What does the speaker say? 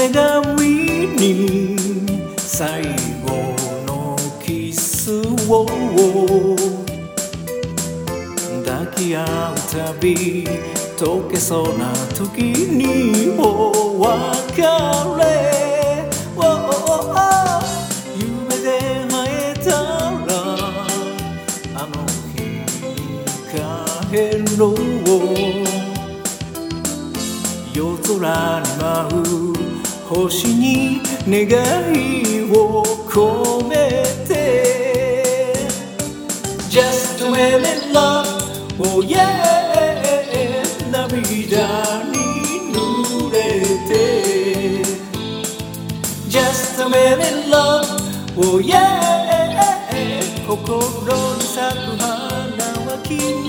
手紙に最後のキスを抱き合うたび溶けそうな時にお別れ夢で会えたらあの日に帰ろう夜空に舞う星に願いを込めて Just a minute love oh yeah 涙に濡れて Just a minute love oh yeah 心に咲く花は君